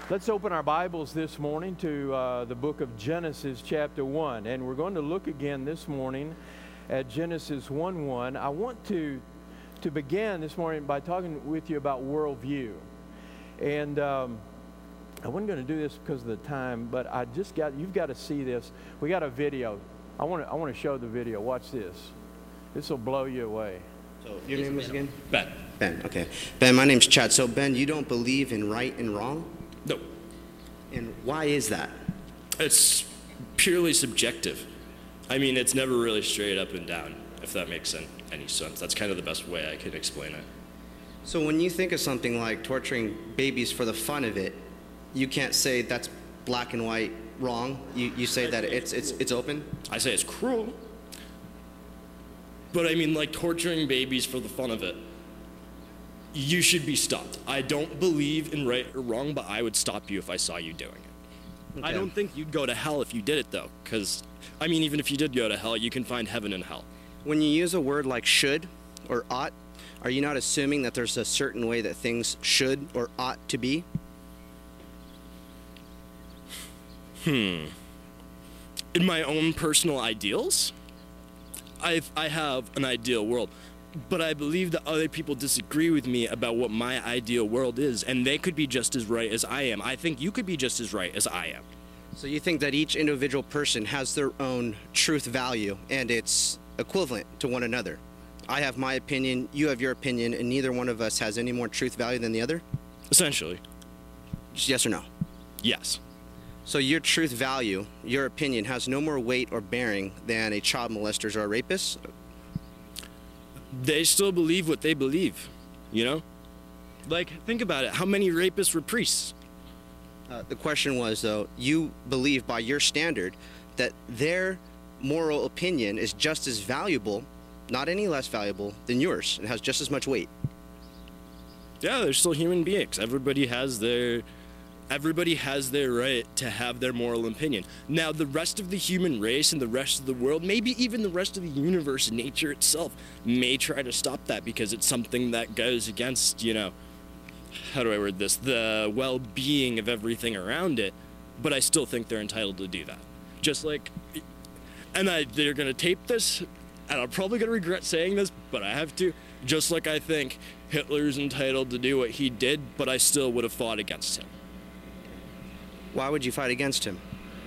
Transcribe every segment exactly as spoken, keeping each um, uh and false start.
Let's open our Bibles this morning to uh, the book of Genesis chapter one. And we're going to look again this morning at Genesis one one. I want to, to begin this morning by talking with you about worldview. And um, I wasn't going to do this because of the time, but I just got, you've got to see this. We got a video. I want to, I want to show the video. Watch this. This will blow you away. So your name was again? Ben. Ben, okay. Ben, my name's Chad. So Ben, you don't believe in right and wrong? No. And why is that? It's purely subjective. I mean, it's never really straight up and down, if that makes any sense. That's kind of the best way I can explain it. So when you think of something like torturing babies for the fun of it, you can't say that's black and white wrong. You, you say that it's, it's, it's open? I say it's cruel. But I mean, like torturing babies for the fun of it, you should be stopped. I don't believe in right or wrong, but I would stop you if I saw you doing it. Okay. I don't think you'd go to hell if you did it, though, because, I mean, even if you did go to hell, you can find heaven in hell. When you use a word like should or ought, are you not assuming that there's a certain way that things should or ought to be? Hmm. In my own personal ideals, I've, I have an ideal world. But I believe that other people disagree with me about what my ideal world is, and they could be just as right as I am. I think you could be just as right as I am. So you think that each individual person has their own truth value, and it's equivalent to one another? I have my opinion, you have your opinion, and neither one of us has any more truth value than the other? Essentially. Just yes or no? Yes. So your truth value, your opinion, has no more weight or bearing than a child molester or a rapist? They still believe what they believe, you know? Like, think about it. How many rapists were priests? Uh, the question was, though, you believe by your standard that their moral opinion is just as valuable, not any less valuable, than yours. It has just as much weight. Yeah, they're still human beings. Everybody has their... Everybody has their right to have their moral opinion. Now, the rest of the human race and the rest of the world, maybe even the rest of the universe and nature itself, may try to stop that because it's something that goes against, you know, how do I word this, the well-being of everything around it, but I still think they're entitled to do that. Just like, and I, they're going to tape this, and I'm probably going to regret saying this, but I have to, just like I think Hitler's entitled to do what he did, but I still would have fought against him. Why would you fight against him?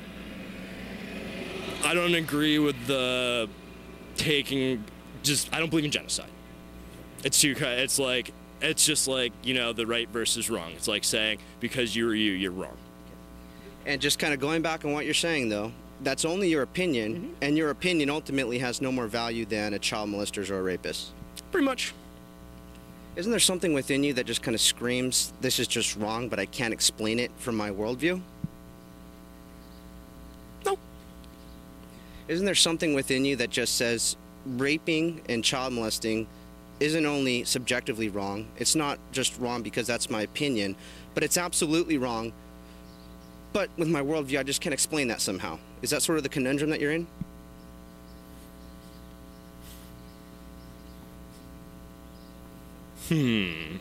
I don't agree with the taking, just, I don't believe in genocide. It's too, it's like, it's just like, you know, the right versus wrong. It's like saying, because you're you, you're wrong. And just kind of going back on what you're saying, though, that's only your opinion, mm-hmm. and your opinion ultimately has no more value than a child molester or a rapist. Pretty much. Isn't there something within you that just kind of screams, this is just wrong, but I can't explain it from my worldview? No. Isn't there something within you that just says raping and child molesting isn't only subjectively wrong, it's not just wrong because that's my opinion, but it's absolutely wrong, but with my worldview, I just can't explain that somehow. Is that sort of the conundrum that you're in? Hmm.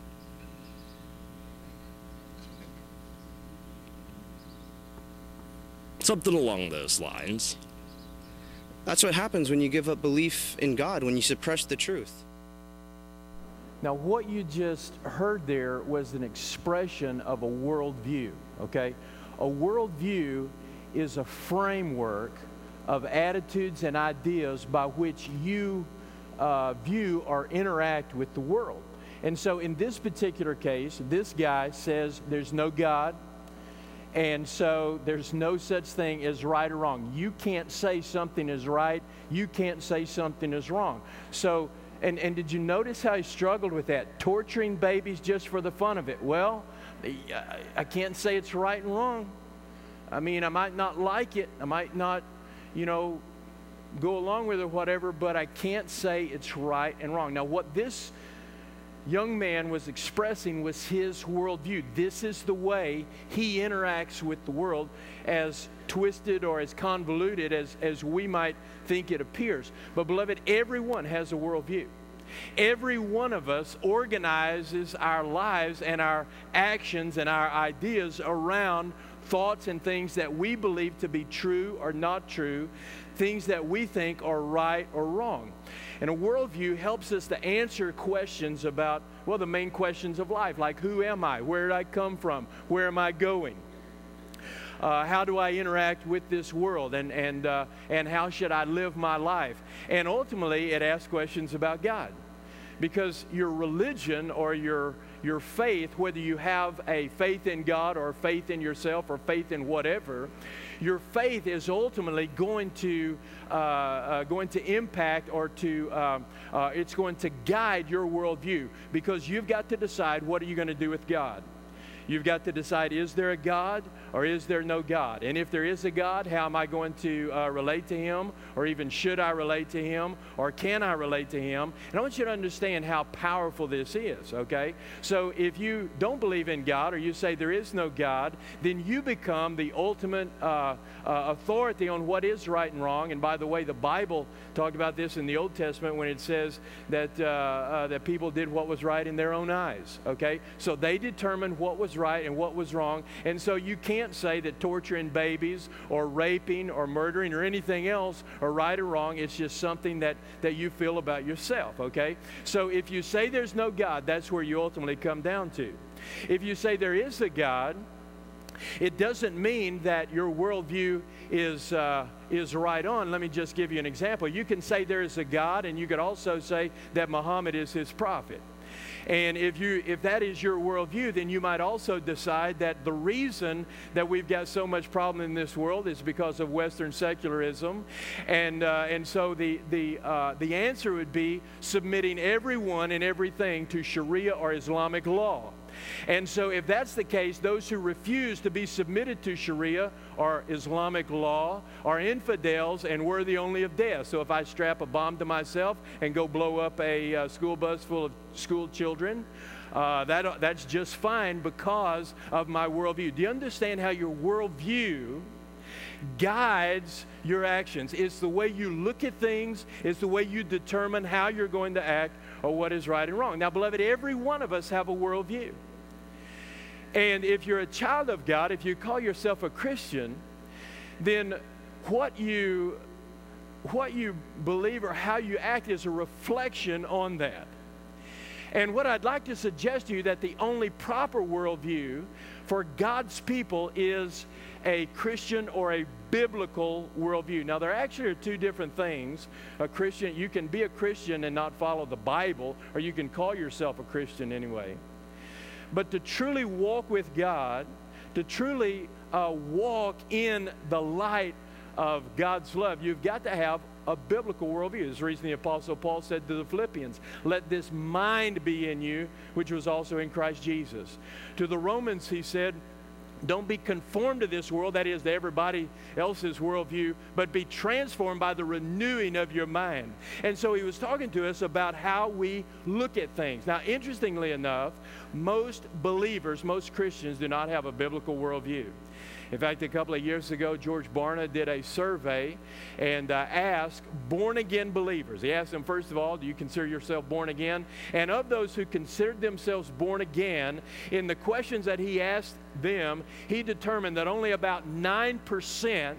Something along those lines. That's what happens when you give up belief in God, when you suppress the truth. Now, what you just heard there was an expression of a worldview, okay? A worldview is a framework of attitudes and ideas by which you Uh, view or interact with the world. And so in this particular case, this guy says there's no God, and so there's no such thing as right or wrong. You can't say something is right, you can't say something is wrong. So, and, and did you notice how he struggled with that? Torturing babies just for the fun of it. Well, I can't say it's right and wrong. I mean, I might not like it, I might not, you know, go along with it or whatever, but I can't say it's right and wrong. Now, what this young man was expressing was his worldview. This is the way he interacts with the world, as twisted or as convoluted as, as we might think it appears. But beloved, everyone has a worldview. Every one of us organizes our lives and our actions and our ideas around thoughts and things that we believe to be true or not true, things that we think are right or wrong. And a worldview helps us to answer questions about, well, the main questions of life, like who am I? Where did I come from? Where am I going? Uh, how do I interact with this world? And, and, uh, and how should I live my life? And ultimately, it asks questions about God. Because your religion or your, your faith, whether you have a faith in God or faith in yourself or faith in whatever, your faith is ultimately going to, uh, uh, going to impact or to, um, uh, it's going to guide your worldview, because you've got to decide, what are you going to do with God? You've got to decide, is there a God or is there no God? And if there is a God, how am I going to uh, relate to Him? Or even should I relate to Him? Or can I relate to Him? And I want you to understand how powerful this is, okay? So if you don't believe in God, or you say there is no God, then you become the ultimate uh, uh, authority on what is right and wrong. And by the way, the Bible talked about this in the Old Testament when it says that, uh, uh, that people did what was right in their own eyes, okay? So they determined what was right and what was wrong. And so you can't say that torturing babies or raping or murdering or anything else are right or wrong. It's just something that, that you feel about yourself, okay? So if you say there's no God, that's where you ultimately come down to. If you say there is a God, it doesn't mean that your worldview is, uh, is right on. Let me just give you an example. You can say there is a God, and you could also say that Muhammad is his prophet. And if you if that is your worldview, then you might also decide that the reason that we've got so much problem in this world is because of Western secularism, and uh, and so the the uh, the answer would be submitting everyone and everything to Sharia or Islamic law. And so if that's the case, those who refuse to be submitted to Sharia or Islamic law are infidels and worthy only of death. So if I strap a bomb to myself and go blow up a uh, school bus full of school children, uh, that, that's just fine because of my worldview. Do you understand how your worldview guides your actions? It's the way you look at things. It's the way you determine how you're going to act or what is right and wrong. Now, beloved, every one of us have a worldview. And if you're a child of God, if you call yourself a Christian, then what you, what you believe or how you act is a reflection on that. And what I'd like to suggest to you, that the only proper worldview for God's people is a Christian or a biblical worldview. Now, there actually are two different things. A Christian, you can be a Christian and not follow the Bible, or you can call yourself a Christian anyway. But to truly walk with God, to truly uh, walk in the light of God's love, you've got to have a biblical worldview. This is the reason the Apostle Paul said to the Philippians, let this mind be in you, which was also in Christ Jesus. To the Romans, he said, don't be conformed to this world, that is, to everybody else's worldview, but be transformed by the renewing of your mind. And so he was talking to us about how we look at things. Now, interestingly enough, most believers, most Christians do not have a biblical worldview. In fact, a couple of years ago, George Barna did a survey and uh, asked born-again believers. He asked them, first of all, do you consider yourself born again? And of those who considered themselves born again, in the questions that he asked them, he determined that only about nine percent,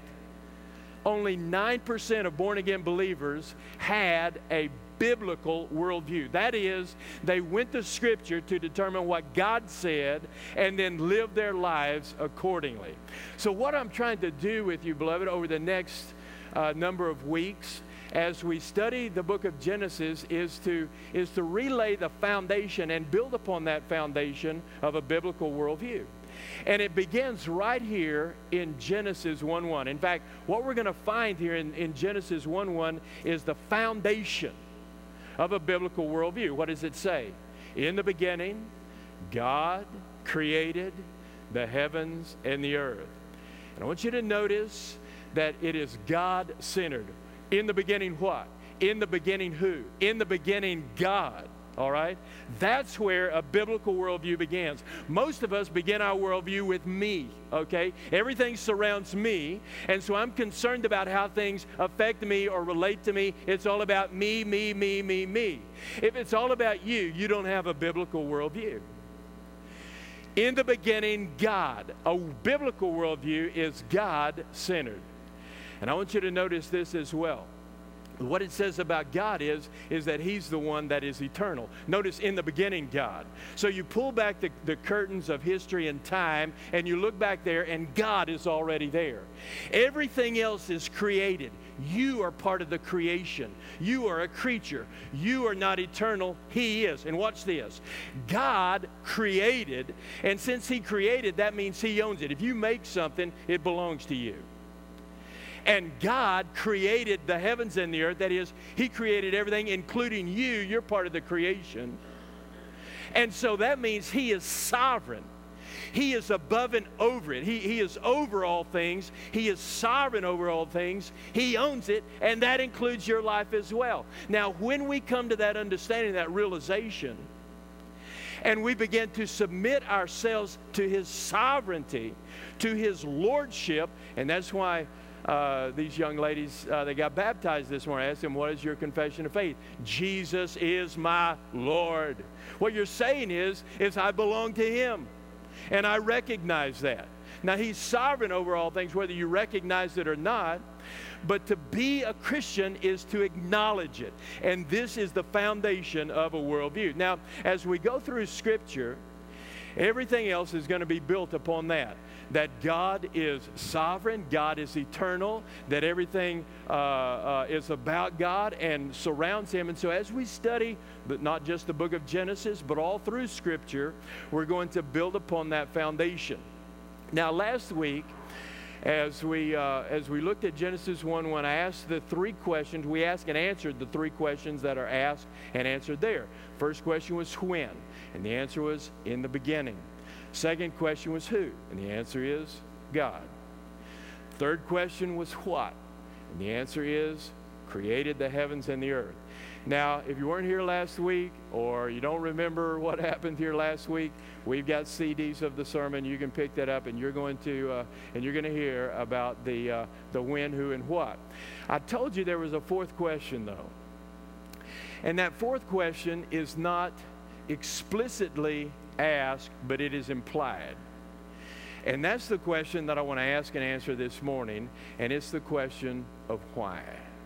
only nine percent of born-again believers had a biblical worldview. That is, they went to Scripture to determine what God said and then lived their lives accordingly. So what I'm trying to do with you, beloved, over the next uh, number of weeks as we study the book of Genesis is to, is to relay the foundation and build upon that foundation of a biblical worldview. And it begins right here in Genesis one one. In fact, what we're going to find here in, in Genesis one one is the foundation of a biblical worldview. What does it say? In the beginning, God created the heavens and the earth. And I want you to notice that it is God-centered. In the beginning, what? In the beginning, who? In the beginning, God. All right? That's where a biblical worldview begins. Most of us begin our worldview with me, okay? Everything surrounds me, and so I'm concerned about how things affect me or relate to me. It's all about me, me, me, me, me. If it's all about you, you don't have a biblical worldview. In the beginning, God. A biblical worldview is God-centered. And I want you to notice this as well. What it says about God is, is that He's the one that is eternal. Notice, in the beginning, God. So you pull back the, the curtains of history and time, and you look back there, and God is already there. Everything else is created. You are part of the creation. You are a creature. You are not eternal. He is. And watch this. God created, and since He created, that means He owns it. If you make something, it belongs to you. And God created the heavens and the earth. That is, He created everything, including you. You're part of the creation. And so that means He is sovereign. He is above and over it. He, he is over all things. He is sovereign over all things. He owns it, and that includes your life as well. Now, when we come to that understanding, that realization, and we begin to submit ourselves to His sovereignty, to His lordship, and that's why Uh, these young ladies, uh, they got baptized this morning. I asked them, what is your confession of faith? Jesus is my Lord. What you're saying is, is I belong to Him. And I recognize that. Now, He's sovereign over all things, whether you recognize it or not. But to be a Christian is to acknowledge it. And this is the foundation of a worldview. Now, as we go through Scripture, everything else is going to be built upon that. That God is sovereign, God is eternal, that everything uh, uh, is about God and surrounds Him. And so as we study, but not just the book of Genesis, but all through Scripture, we're going to build upon that foundation. Now, last week, as we, uh, as we looked at Genesis one one, I asked the three questions. We asked and answered the three questions that are asked and answered there. First question was when, and the answer was in the beginning. Second question was who, and the answer is God. Third question was what, and the answer is created the heavens and the earth. Now, if you weren't here last week, or you don't remember what happened here last week, we've got C Ds of the sermon. You can pick that up, and you're going to uh, and you're going to hear about the uh, the when, who, and what. I told you there was a fourth question, though, and that fourth question is not explicitly asked, but it is implied. And that's the question that I want to ask and answer this morning, and it's the question of why.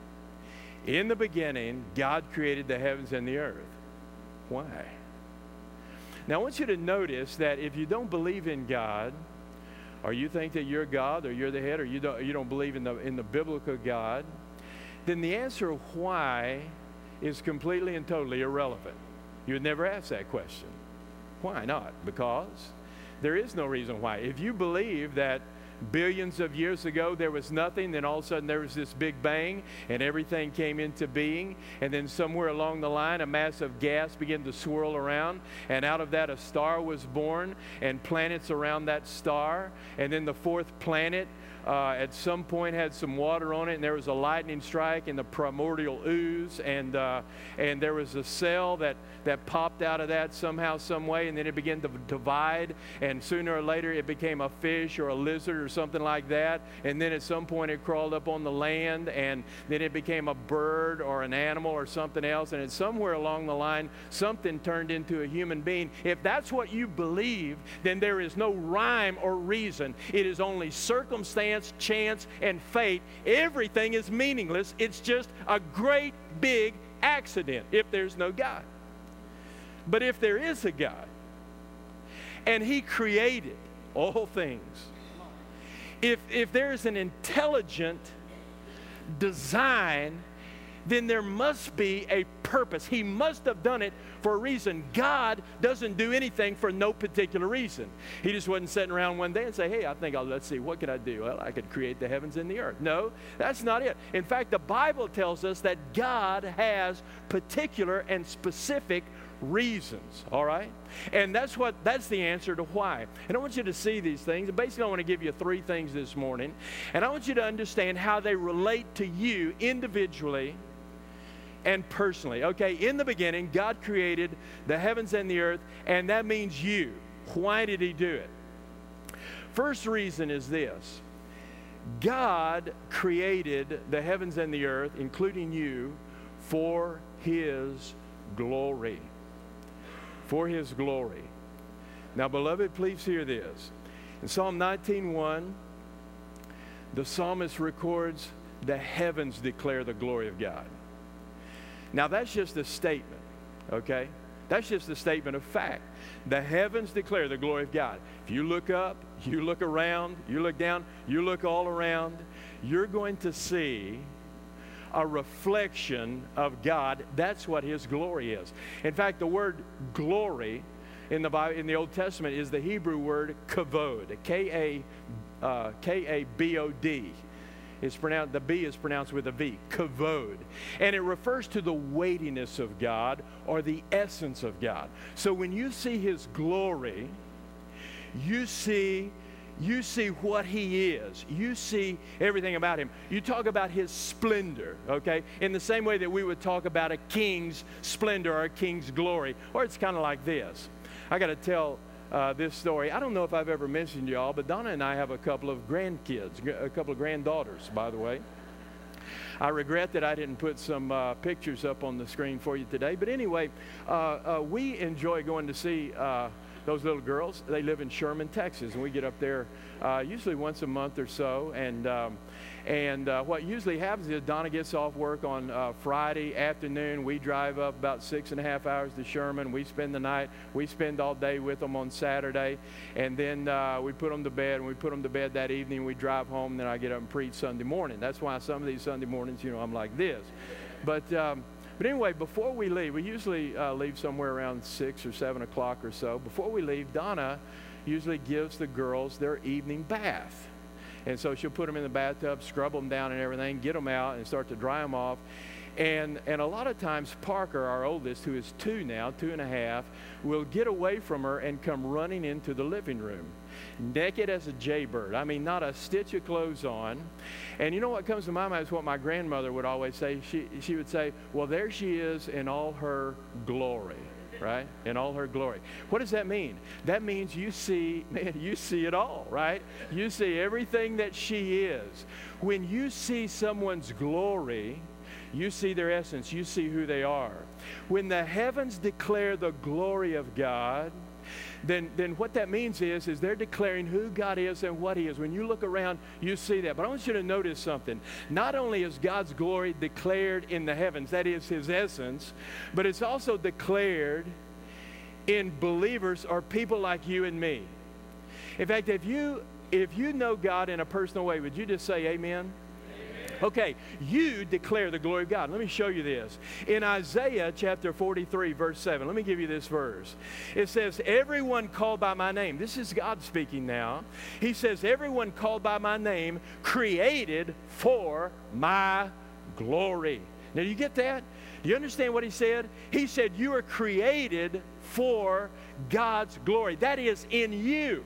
In the beginning, God created the heavens and the earth. Why? Now, I want you to notice that if you don't believe in God, or you think that you're God, or you're the head, or you don't, you don't believe in the, in the biblical God, then the answer of why is completely and totally irrelevant. You would never ask that question. Why not? Because there is no reason why. If you believe that billions of years ago there was nothing, then all of a sudden there was this big bang and everything came into being, and then somewhere along the line a mass of gas began to swirl around, and out of that a star was born and planets around that star, and then the fourth planet Uh, at some point had some water on it, and there was a lightning strike in the primordial ooze, and uh, and there was a cell that that popped out of that somehow, some way, and then it began to divide, and sooner or later it became a fish or a lizard or something like that, and then at some point it crawled up on the land, and then it became a bird or an animal or something else, and it's somewhere along the line something turned into a human being. If that's what you believe, then there is no rhyme or reason. It is only circumstance, chance, and fate. Everything is meaningless. It's just a great big accident if there's no God. But if there is a God, and He created all things, if, if there is an intelligent design, then there must be a purpose. He must have done it for a reason. God doesn't do anything for no particular reason. He just wasn't sitting around one day and say, hey, I think I'll, let's see, what could I do? Well, I could create the heavens and the earth. No, that's not it. In fact, the Bible tells us that God has particular and specific reasons, all right? And that's what that's the answer to why. And I want you to see these things. Basically, I want to give you three things this morning, and I want you to understand how they relate to you individually and personally. Okay, in the beginning, God created the heavens and the earth, and that means you. Why did he do it? First reason is this. God created the heavens and the earth, including you, for his glory. For his glory. Now, beloved, please hear this. In Psalm nineteen one, the psalmist records, the heavens declare the glory of God. Now, that's just a statement, okay? That's just a statement of fact. The heavens declare the glory of God. If you look up, you look around, you look down, you look all around, you're going to see a reflection of God. That's what his glory is. In fact, the word glory in the Bible, in the Old Testament, is the Hebrew word kavod, K A, uh, K A B O D. It's pronounced, the B is pronounced with a V, kavod. And it refers to the weightiness of God or the essence of God. So when you see his glory, you see, you see what he is. You see everything about him. You talk about his splendor, okay? In the same way that we would talk about a king's splendor or a king's glory. Or it's kind of like this. I got to tell Uh, this story. I don't know if I've ever mentioned y'all, but Donna and I have a couple of grandkids, a couple of granddaughters, by the way. I regret that I didn't put some uh, pictures up on the screen for you today. But anyway, uh, uh, we enjoy going to see uh, those little girls. They live in Sherman, Texas, and we get up there uh, usually once a month or so. And um, and uh, what usually happens is Donna gets off work on uh, Friday afternoon. We drive up about six and a half hours to Sherman. We spend the night. We spend all day with them on Saturday. And then uh, we put them to bed. And we put them to bed that evening. We drive home. And then I get up and preach Sunday morning. That's why some of these Sunday mornings, you know, I'm like this. But, um, but anyway, before we leave, we usually uh, leave somewhere around six or seven o'clock or so. Before we leave, Donna usually gives the girls their evening bath. And so she'll put them in the bathtub, scrub them down and everything, get them out and start to dry them off. And, and a lot of times Parker, our oldest, who is two now, two and a half, will get away from her and come running into the living room, naked as a jaybird. I mean, not a stitch of clothes on. And you know what comes to my mind is what my grandmother would always say. She, she would say, well, there she is in all her glory. Right? In all her glory. What does that mean? That means you see, man, you see it all, right? You see everything that she is. When you see someone's glory, you see their essence. You see who they are. When the heavens declare the glory of God, then, then what that means is, is they're declaring who God is and what he is. When you look around, you see that. But I want you to notice something. Not only is God's glory declared in the heavens, that is his essence, but it's also declared in believers or people like you and me. In fact, if you, if you know God in a personal way, would you just say amen? Okay, you declare the glory of God. Let me show you this. In Isaiah chapter forty-three, verse seven, let me give you this verse. It says, everyone called by my name. This is God speaking now. He says, everyone called by my name, created for my glory. Now, do you get that? Do you understand what he said? He said, you are created for God's glory. That is in you.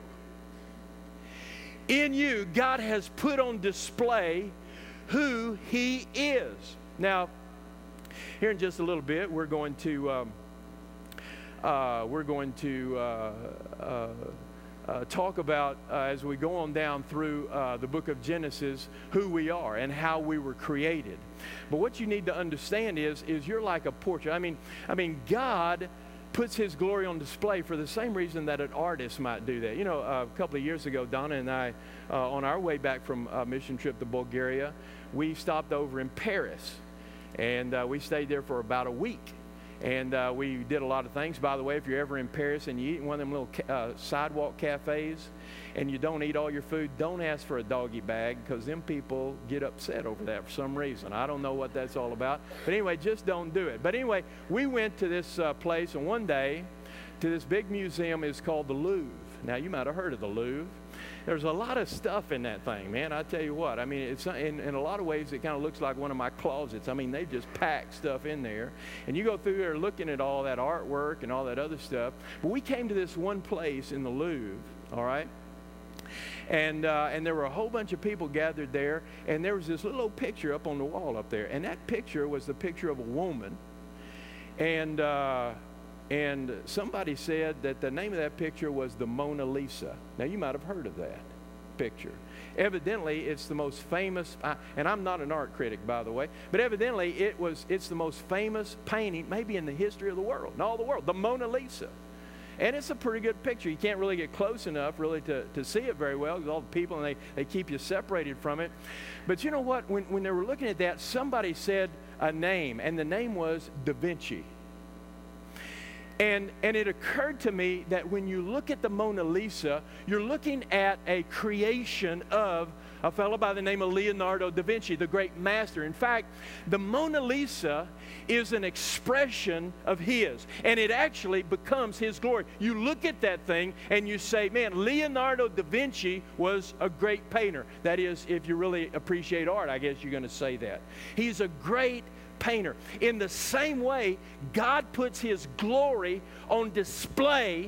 In you, God has put on display who he is. Now, here in just a little bit, we're going to um, uh, we're going to uh, uh, uh, talk about uh, as we go on down through uh, the book of Genesis, who we are and how we were created. But what you need to understand is is you're like a portrait. I mean, I mean, God puts his glory on display for the same reason that an artist might do that. You know, uh, a couple of years ago, Donna and I, uh, on our way back from a mission trip to Bulgaria, we stopped over in Paris, and uh, we stayed there for about a week. And uh, we did a lot of things. By the way, if you're ever in Paris and you eat in one of them little ca uh, sidewalk cafes and you don't eat all your food, don't ask for a doggy bag, because them people get upset over that for some reason. I don't know what that's all about. But anyway, just don't do it. But anyway, we went to this uh, place, and one day to this big museum is called the Louvre. Now, you might have heard of the Louvre. There's a lot of stuff in that thing, man. I tell you what. I mean, it's in, in a lot of ways, it kind of looks like one of my closets. I mean, they just pack stuff in there. And you go through there looking at all that artwork and all that other stuff. But we came to this one place in the Louvre, all right? And, uh, and there were a whole bunch of people gathered there, and there was this little old picture up on the wall up there. And that picture was the picture of a woman. And, uh, and somebody said that the name of that picture was the Mona Lisa. Now, you might have heard of that picture. Evidently, it's the most famous, uh, and I'm not an art critic, by the way, but evidently it was, it's the most famous painting maybe in the history of the world, in all the world, the Mona Lisa. And it's a pretty good picture. You can't really get close enough really to, to see it very well, because all the people, and they, they keep you separated from it. But you know what? When, when they were looking at that, somebody said a name, and the name was Da Vinci. And, and it occurred to me that when you look at the Mona Lisa, you're looking at a creation of a fellow by the name of Leonardo da Vinci, the great master. In fact, the Mona Lisa is an expression of his, and it actually becomes his glory. You look at that thing and you say, man, Leonardo da Vinci was a great painter. That is, if you really appreciate art, I guess you're going to say that. He's a great painter. In the same way, God puts his glory on display,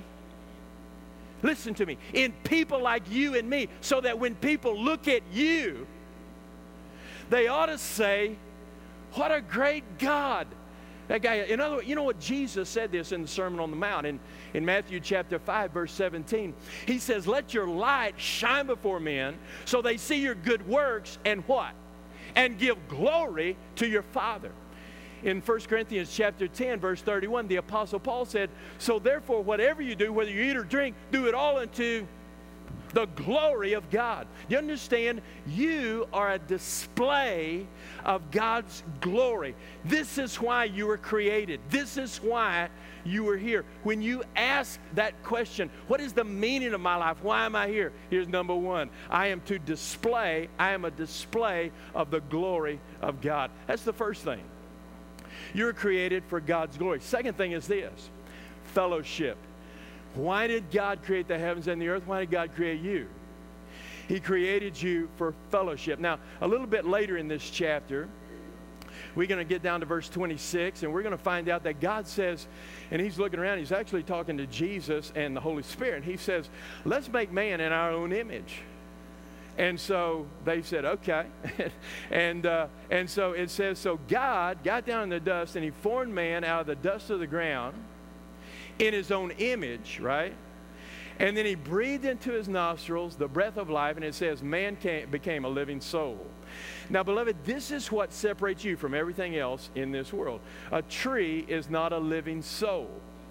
listen to me, in people like you and me, so that when people look at you, they ought to say, what a great God. That guy, in other words, you know what Jesus said this in the Sermon on the Mount in, in Matthew chapter five, verse seventeen. He says, let your light shine before men so they see your good works and what? And give glory to your Father. In First Corinthians chapter ten, verse thirty-one, the Apostle Paul said, so therefore, whatever you do, whether you eat or drink, do it all unto the glory of God. You understand? You are a display of God's glory. This is why you were created. This is why you were here. When you ask that question, what is the meaning of my life? Why am I here? Here's number one. I am to display, I am a display of the glory of God. That's the first thing. You're created for God's glory. Second thing is this, fellowship. Why did God create the heavens and the earth? Why did God create you? He created you for fellowship. Now, a little bit later in this chapter, we're going to get down to verse twenty-six, and we're going to find out that God says, and he's looking around, he's actually talking to Jesus and the Holy Spirit. And he says, let's make man in our own image. And so they said, okay. and, uh, and so it says, so God got down in the dust, and he formed man out of the dust of the ground in his own image, right? And then he breathed into his nostrils the breath of life, and it says man came, became a living soul. Now, beloved, this is what separates you from everything else in this world. A tree is not a living soul.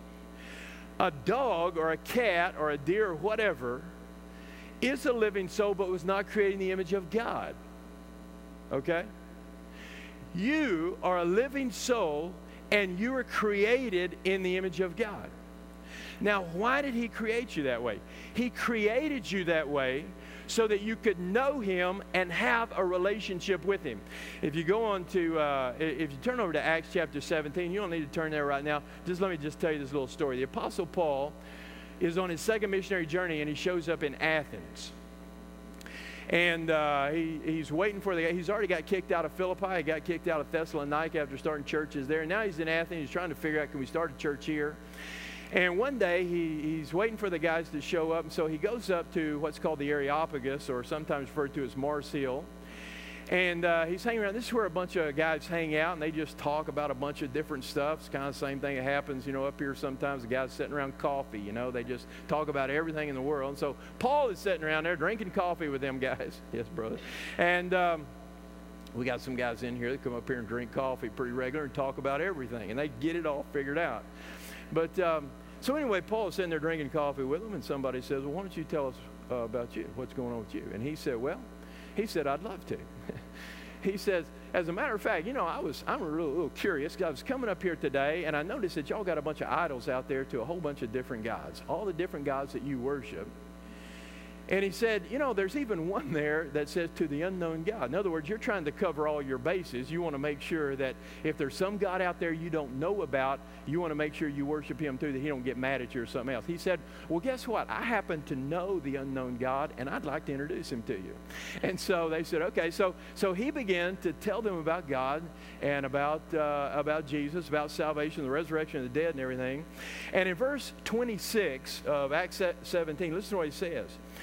A dog or a cat or a deer or whatever is a living soul, but was not created in the image of God. Okay? You are a living soul, and you were created in the image of God. Now, why did he create you that way? He created you that way so that you could know him and have a relationship with him. If you go on to, uh, if you turn over to Acts chapter seventeen, you don't need to turn there right now. Just let me just tell you this little story. The Apostle Paul is on his second missionary journey, and he shows up in Athens. And uh, he, he's waiting for the, he's already got kicked out of Philippi. He got kicked out of Thessalonica after starting churches there. And now he's in Athens. He's trying to figure out, can we start a church here? And one day he, he's waiting for the guys to show up. And so he goes up to what's called the Areopagus, or sometimes referred to as Mars Hill. And uh, he's hanging around. This is where a bunch of guys hang out, and they just talk about a bunch of different stuff. It's kind of the same thing that happens, you know, up here sometimes. The guys sitting around coffee, you know, they just talk about everything in the world. And so Paul is sitting around there drinking coffee with them guys. Yes, brother. And um, we got some guys in here that come up here and drink coffee pretty regular and talk about everything, and they get it all figured out. But um, so anyway, Paul is sitting there drinking coffee with them, and somebody says, well, why don't you tell us uh, about you? What's going on with you? And he said, well, he said, I'd love to. He says, as a matter of fact, you know, I was, I'm a little, little curious, because I was coming up here today, and I noticed that y'all got a bunch of idols out there to a whole bunch of different gods, all the different gods that you worship. And he said, you know, there's even one there that says to the unknown God. In other words, you're trying to cover all your bases. You want to make sure that if there's some God out there you don't know about, you want to make sure you worship him too, that he don't get mad at you or something else. He said, well, guess what? I happen to know the unknown God, and I'd like to introduce him to you. And so they said, okay. So so he began to tell them about God and about, uh, about Jesus, about salvation, the resurrection of the dead and everything. And in verse twenty-six of Acts seventeen, listen to what he says.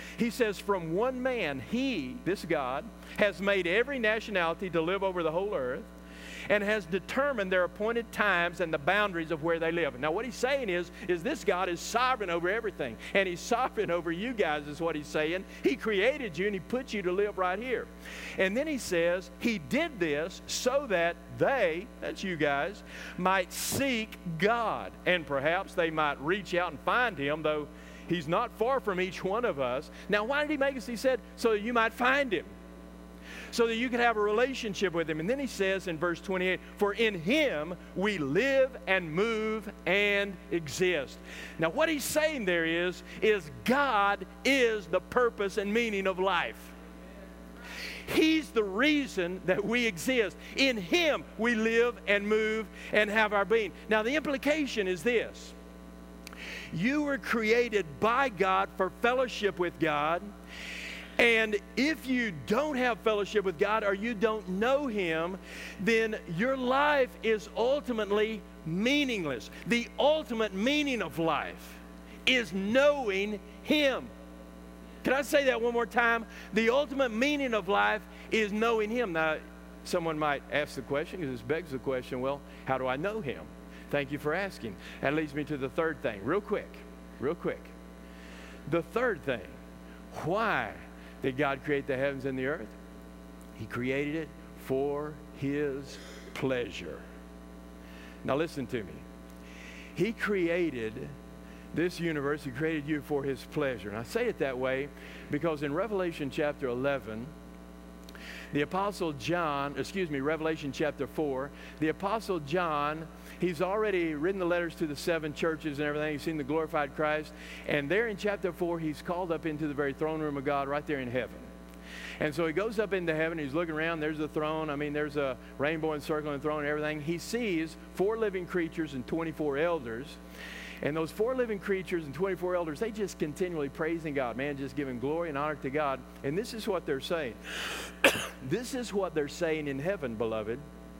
He says, from one man, he, this God, has made every nationality to live over the whole earth and has determined their appointed times and the boundaries of where they live. Now, what he's saying is, is this God is sovereign over everything. And he's sovereign over you guys is what he's saying. He created you and he put you to live right here. And then he says he did this so that they, that's you guys, might seek God. And perhaps they might reach out and find him, though he's not far from each one of us. Now, why did he make us? He said, so that you might find him, so that you could have a relationship with him. And then he says in verse twenty-eight, for in him we live and move and exist. Now, what he's saying there is, is God is the purpose and meaning of life. He's the reason that we exist. In him we live and move and have our being. Now, the implication is this. You were created by God for fellowship with God. And if you don't have fellowship with God or you don't know him, then your life is ultimately meaningless. The ultimate meaning of life is knowing him. Can I say that one more time? The ultimate meaning of life is knowing him. Now, someone might ask the question, because this begs the question, well, how do I know him? Thank you for asking. That leads me to the third thing, real quick, real quick. The third thing, why did God create the heavens and the earth? He created it for his pleasure. Now listen to me. He created this universe, he created you for his pleasure. And I say it that way because in Revelation chapter eleven, the Apostle John, excuse me, Revelation chapter four, the Apostle John, he's already written the letters to the seven churches and everything. He's seen the glorified Christ. And there in chapter four, he's called up into the very throne room of God right there in heaven. And so he goes up into heaven. He's looking around. There's the throne. I mean, there's a rainbow encircling the throne and everything. He sees four living creatures and twenty-four elders. And those four living creatures and twenty-four elders, they just continually praising God, man, just giving glory and honor to God. And this is what they're saying. This is what they're saying in heaven, beloved.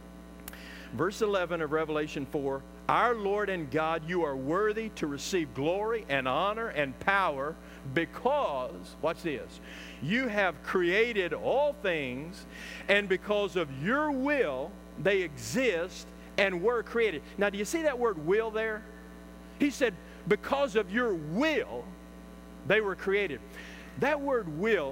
Verse eleven of Revelation four, our Lord and God, you are worthy to receive glory and honor and power because, watch this, you have created all things, and because of your will, they exist and were created. Now, do you see that word will there? He said, because of your will, they were created. That word will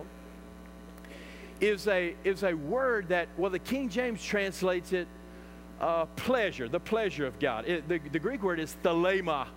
is a, is a word that, well, the King James translates it uh, pleasure, the pleasure of God. It, the, the Greek word is thelema.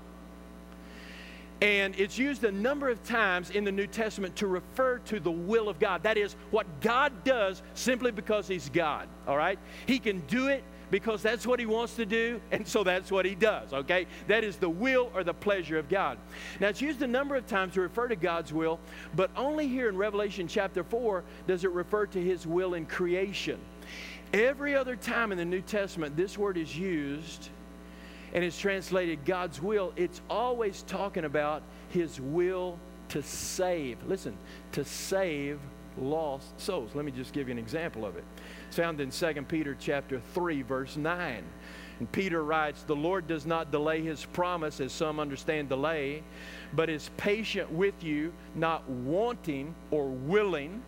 And it's used a number of times in the New Testament to refer to the will of God. That is, what God does simply because he's God, all right? He can do it because that's what he wants to do, and so that's what he does, okay? That is the will or the pleasure of God. Now, it's used a number of times to refer to God's will, but only here in Revelation chapter four does it refer to his will in creation. Every other time in the New Testament this word is used and it's translated God's will, it's always talking about his will to save. Listen, to save lost souls. Let me just give you an example of it. It's found in Second Peter chapter three, verse nine. And Peter writes, the Lord does not delay his promise, as some understand delay, but is patient with you, not wanting or willing.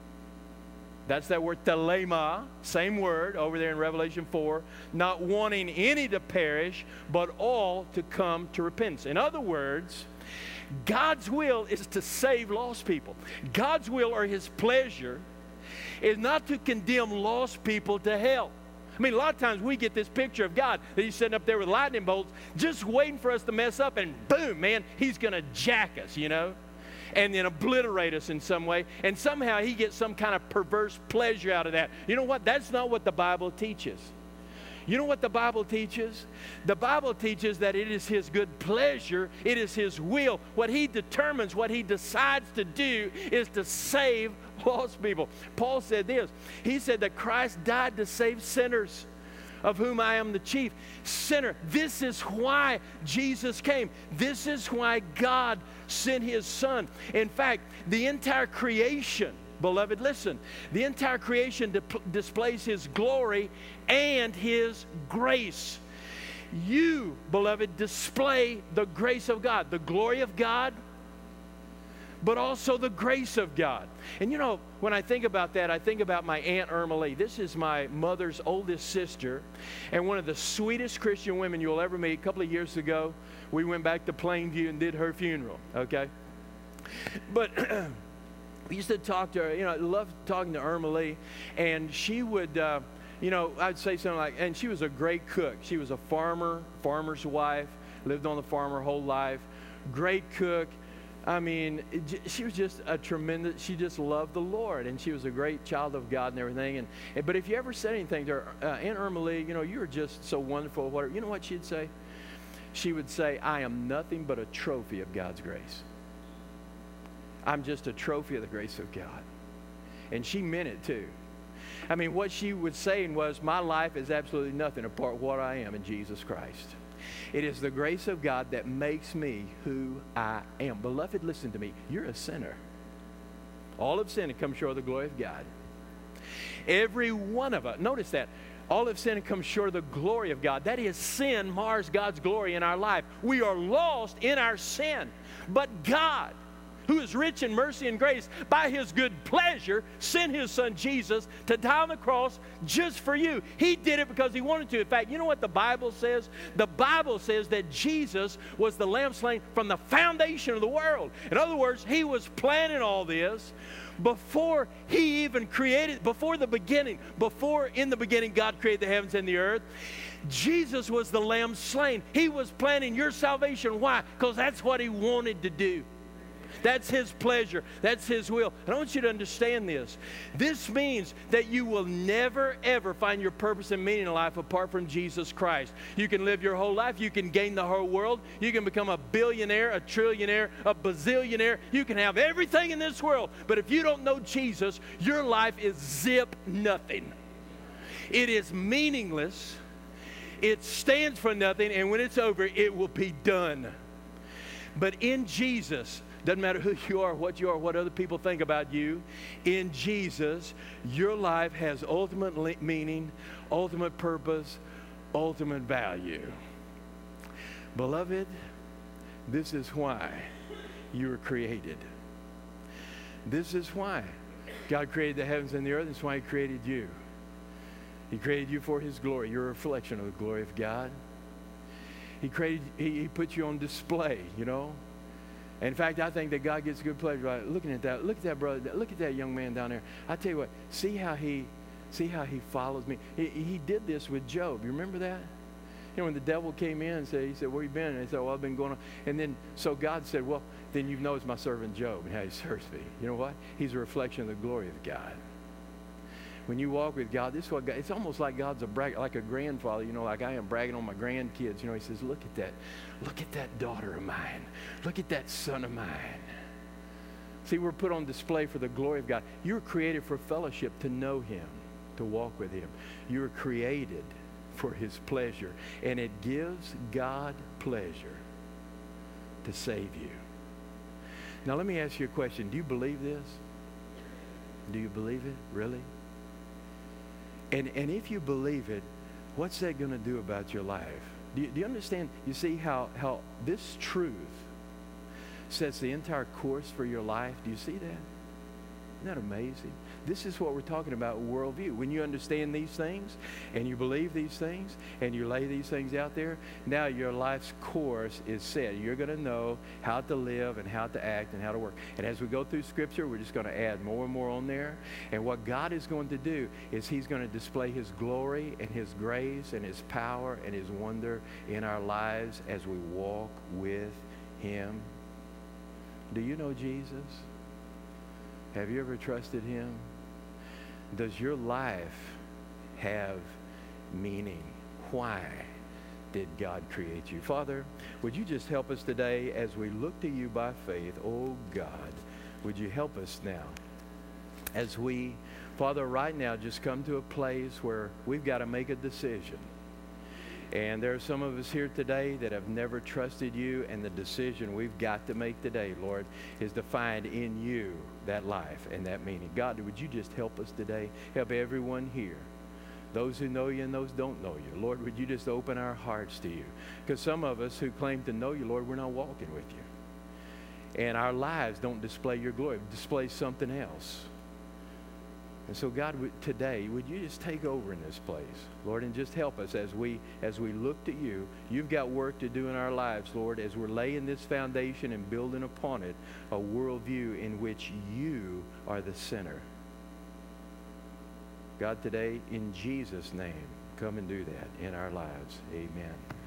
That's that word telema, same word over there in Revelation four. Not wanting any to perish, but all to come to repentance. In other words, God's will is to save lost people. God's will or his pleasure is not to condemn lost people to hell. I mean, a lot of times we get this picture of God that he's sitting up there with lightning bolts just waiting for us to mess up, and boom, man, he's going to jack us, you know, and then obliterate us in some way. And somehow he gets some kind of perverse pleasure out of that. You know what? That's not what the Bible teaches. You know what the Bible teaches? The Bible teaches that it is his good pleasure, it is his will. What he determines, what he decides to do is to save lost people. Paul said this. He said that Christ died to save sinners, of whom I am the chief sinner. This is why Jesus came. This is why God sent his Son. In fact, the entire creation, beloved, listen, the entire creation di- displays his glory and his grace. You, beloved, display the grace of God, the glory of God, but also the grace of God. And you know, when I think about that, I think about my Aunt Irma Lee. This is my mother's oldest sister and one of the sweetest Christian women you'll ever meet. A couple of years ago, we went back to Plainview and did her funeral, okay? But we used to talk to her. You know, I loved talking to Irma Lee, and she would, uh, you know, I'd say something like, and she was a great cook. She was a farmer, farmer's wife, lived on the farm her whole life, great cook. I mean, it, she was just a tremendous, she just loved the Lord, and she was a great child of God and everything. And, and But if you ever said anything to her, uh, Aunt Irma Lee, you know, you were just so wonderful, whatever. You know what she'd say? She would say, I am nothing but a trophy of God's grace. I'm just a trophy of the grace of God. And she meant it too. I mean, what she was saying was, my life is absolutely nothing apart from what I am in Jesus Christ. It is the grace of God that makes me who I am. Beloved, listen to me. You're a sinner. All have sinned and come short of the glory of God. Every one of us, notice that. All have sinned and come short of the glory of God. That is, sin mars God's glory in our life. We are lost in our sin. But God, who is rich in mercy and grace, by His good pleasure, sent His Son Jesus to die on the cross just for you. He did it because He wanted to. In fact, you know what the Bible says? The Bible says that Jesus was the Lamb slain from the foundation of the world. In other words, He was planning all this before He even created, before the beginning, before in the beginning God created the heavens and the earth. Jesus was the Lamb slain. He was planning your salvation. Why? Because that's what He wanted to do. That's His pleasure. That's His will. And I want you to understand this. This means that you will never, ever find your purpose and meaning in life apart from Jesus Christ. You can live your whole life. You can gain the whole world. You can become a billionaire, a trillionaire, a bazillionaire. You can have everything in this world. But if you don't know Jesus, your life is zip nothing. It is meaningless. It stands for nothing. And when it's over, it will be done. But in Jesus, doesn't matter who you are, what you are, what other people think about you. In Jesus, your life has ultimate meaning, ultimate purpose, ultimate value. Beloved, this is why you were created. This is why God created the heavens and the earth. That's why He created you. He created you for His glory. You're a reflection of the glory of God. He created, He, he put you on display, you know. In fact, I think that God gets good pleasure by looking at that. Look at that brother. Look at that young man down there. I tell you what. See how he, see how he follows me. He, he did this with Job. You remember that? You know, when the devil came in and said, he said, "Where you been?" And he said, "Well, I've been going on." And then, so God said, "Well, then you know it's my servant Job and how he serves me." You know what? He's a reflection of the glory of God. When you walk with God, this is what God, it's almost like God's a brag, like a grandfather, you know, like I am bragging on my grandkids. You know, He says, look at that. Look at that daughter of mine. Look at that son of mine. See, we're put on display for the glory of God. You were created for fellowship, to know Him, to walk with Him. You were created for His pleasure. And it gives God pleasure to save you. Now, let me ask you a question. Do you believe this? Do you believe it? Really? And, and if you believe it, what's that going to do about your life? Do you, do you understand? You see how, how this truth sets the entire course for your life? Do you see that? Isn't that amazing? This is what we're talking about, worldview. When you understand these things and you believe these things and you lay these things out there, now your life's course is set. You're going to know how to live and how to act and how to work. And as we go through Scripture, we're just going to add more and more on there. And what God is going to do is He's going to display His glory and His grace and His power and His wonder in our lives as we walk with Him. Do you know Jesus? Have you ever trusted Him? Does your life have meaning? Why did God create you? Father, would you just help us today as we look to you by faith? Oh God, would you help us now as we, Father, right now just come to a place where we've got to make a decision. And there are some of us here today that have never trusted you, and the decision we've got to make today, Lord, is to find in you that life and that meaning. God, would you just help us today? Help everyone here, those who know you and those who don't know you. Lord, would you just open our hearts to you? Because some of us who claim to know you, Lord, we're not walking with you. and our lives don't display your glory, it displays something else. And so God, today, would you just take over in this place, Lord, and just help us as we as we look to you. You've got work to do in our lives, Lord, as we're laying this foundation and building upon it a worldview in which you are the center. God, today, in Jesus' name, come and do that in our lives. Amen.